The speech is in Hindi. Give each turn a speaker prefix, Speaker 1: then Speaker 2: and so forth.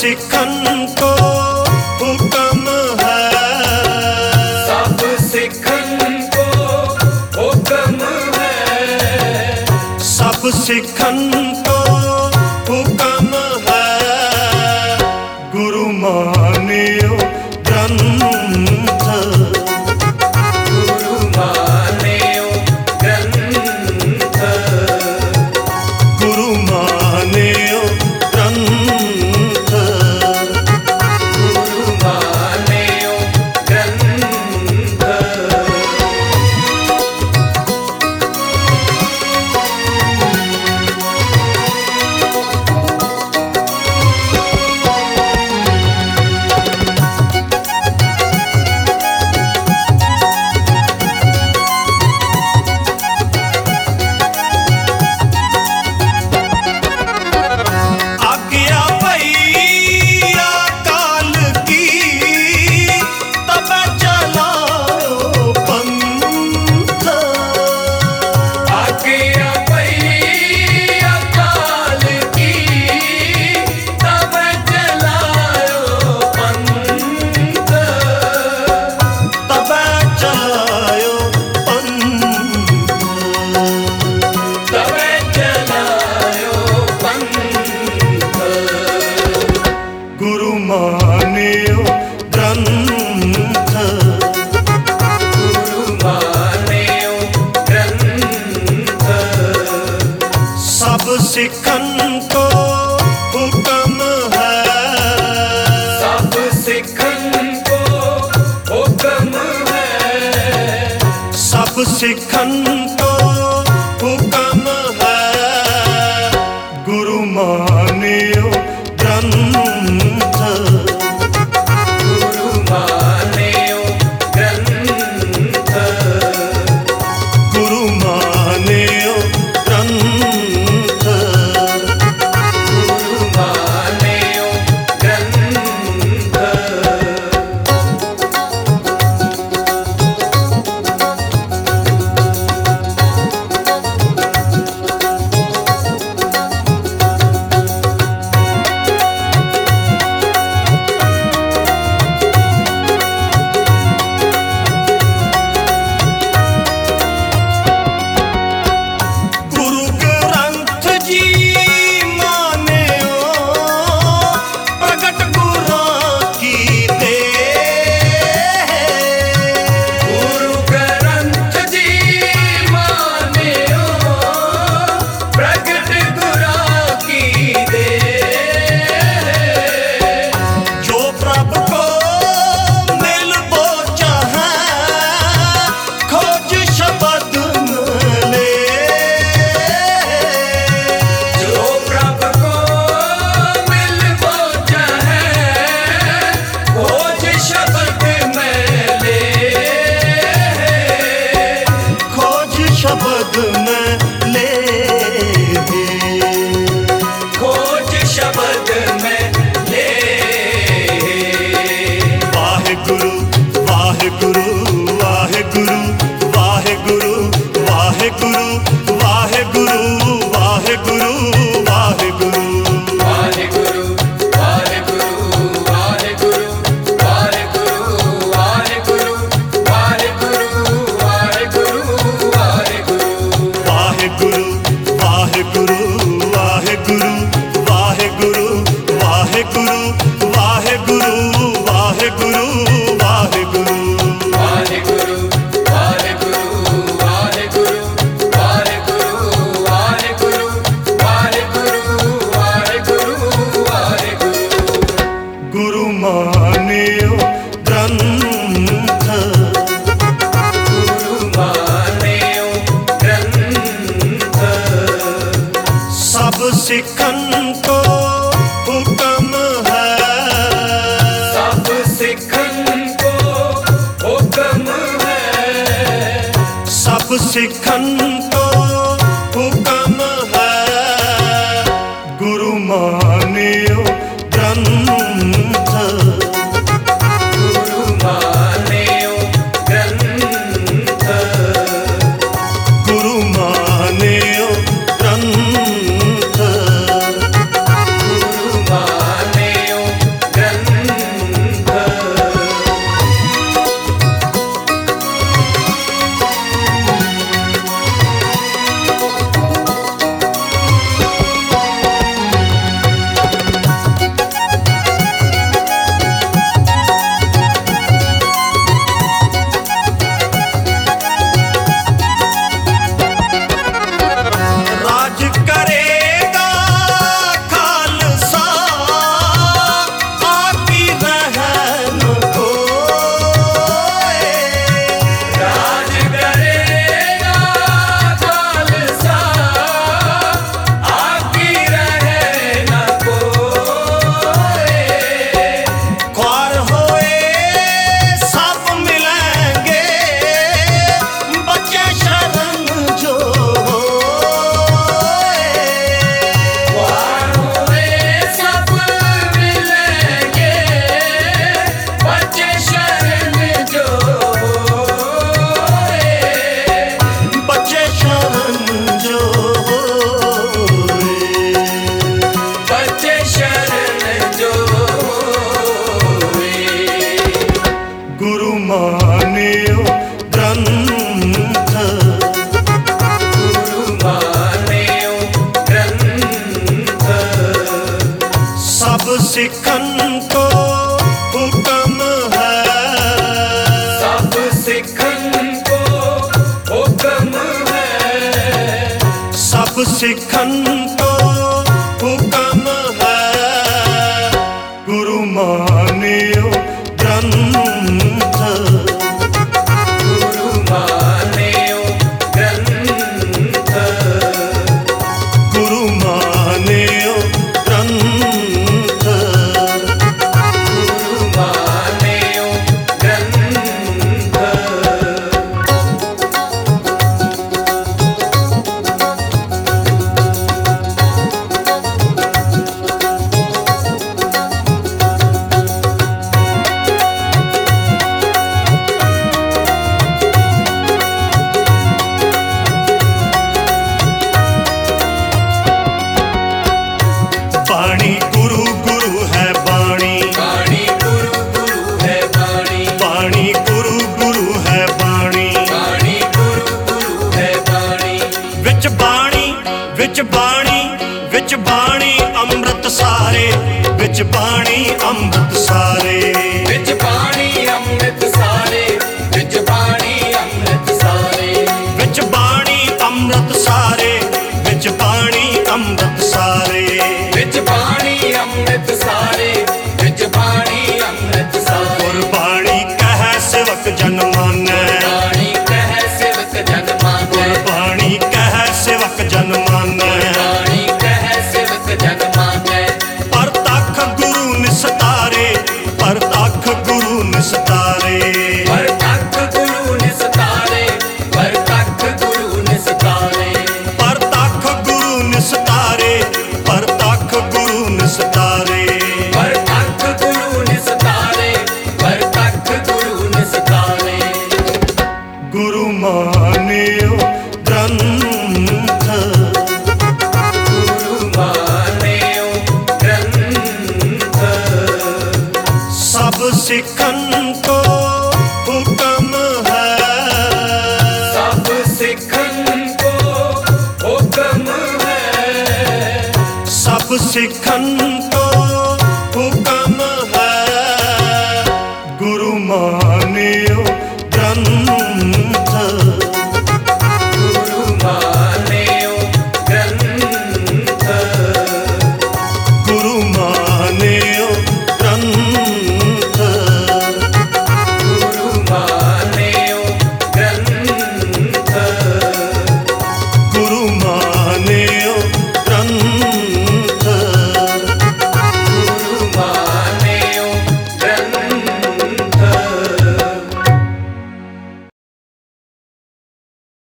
Speaker 1: सिखन को हुक्म है,
Speaker 2: सब सिखन को हुक्म है,
Speaker 1: सब सिखन को हुक्म है। गुरु मानियो ग्रंथ,
Speaker 2: गुरु मानियो ग्रंथ,
Speaker 1: गुरु मानियो ग्रंथ,
Speaker 2: गुरु मानियो ग्रंथ।
Speaker 1: आज्ञा पई अकाल की, तब चलाओ पंथ।
Speaker 2: आज्ञा पई अकाल की, तब चलायो पंथ,
Speaker 1: तब चलायो पंथ,
Speaker 2: तब चलायो पंथ।
Speaker 1: गुरु मानियो ग्रंथ,
Speaker 2: गुरु मानियो ग्रंथ,
Speaker 1: सब सिखन को हुक्म है,
Speaker 2: सब सिखन को हुक्म है,
Speaker 1: सब सिखन को हुक्म है। गुरु मानियो ग्रंथ,
Speaker 2: गुरु मानियो ग्रंथ,
Speaker 1: गुरु मानियो ग्रंथ,
Speaker 2: गुरु मानियो ग्रंथ।
Speaker 1: गुरु ग्रंथ जी मानियो, प्रगट गुरां की देह।
Speaker 2: गुरु ग्रंथ जी मानियो, प्रगट गुरां की देह।
Speaker 1: जो प्रभु को मिलबो चाहे, खोज शब्द मिले।
Speaker 2: जो प्रभु को मिलबो चाहे, खोज शब्द में ले।
Speaker 1: खोज शब्द में ले,
Speaker 2: खोज शब्द में ले।
Speaker 1: वाहिगुरु वाहिगुरु वाहिगुरु वाहिगुरु वाहिगुरु वाहिगुरु वाहिगुरु वाहिगुरु।
Speaker 2: वाहिगुरु वाहिगुरु वाहिगुरु वाहिगुरु वाहिगुरु वाहिगुरु वाहिगुरु वाहिगुरु।
Speaker 1: वाहिगुरु वाहिगुरु वाहिगुरु वाहिगुरु वाहिगुरु वाहिगुरु वाहिगुरु वाहिगुरु।
Speaker 2: वाहिगुरु वाहिगुरु वाहिगुरु वाहिगुरु वाहिगुरु वाहिगुरु वाहिगुरु वाहिगुरु।
Speaker 1: गुरु मानियो ग्रंथ,
Speaker 2: गुरु मानियो ग्रंथ,
Speaker 1: सब सिखन को हुक्म है,
Speaker 2: सब सिखन को हुक्म है,
Speaker 1: सब सिखन को हुक्म है। गुरु मानियो ग्रंथ,
Speaker 2: गुरु मानियो ग्रंथ,
Speaker 1: गुरु मानियो ग्रंथ,
Speaker 2: गुरु मानियो
Speaker 1: सिखन को हुक्म है, गुरु मानियो ग्रंथ।
Speaker 2: गुरु मानियो ग्रंथ।
Speaker 1: गुरु मानियो ग्रंथ।
Speaker 2: गुरु मानियो ग्रंथ।
Speaker 1: बाणी गुरु गुरु है बाणी,
Speaker 2: बाणी गुरु गुरु है बाणी,
Speaker 1: बाणी गुरु गुरु है बाणी।
Speaker 2: बाणी गुरु गुरु है बाणी।
Speaker 1: विच बाणी विच बाणी विच बाणी अमृत सारे, विच बाणी अमृत सारे।
Speaker 2: विच बाणी अमृत सारे, विच बाणी अमृत सारे।
Speaker 1: विच बाणी अमृत सारे, विच बाणी अमृत सारे।
Speaker 2: विच बाणी अमृत सारे, विच बाणी अमृत सारे।
Speaker 1: गुरबाणी कह सेवक जन मानै,
Speaker 2: बाणी कह सेवक जन मानै।
Speaker 1: गुरबाणी कह सेवक जन मानै।
Speaker 2: बाणी कह सेवक जन मानै।
Speaker 1: परतख गुरु निस्तारे, परतख गुरु निस्तारे।
Speaker 2: परतख गुरु निस्तारे, परतख गुरु निस्तारे।
Speaker 1: परतख गुरु निस्तारे, परतख गुरु निस्तारे।
Speaker 2: परतख गुरु निस्तारे, परतख गुरु निस्तारे।
Speaker 1: गुरु मानियो ग्रंथ।
Speaker 2: गुरु मानियो ग्रंथ।
Speaker 1: सब सिखन को हुक्म है,
Speaker 2: सब सिखन को हुक्म है।
Speaker 1: सब सिखन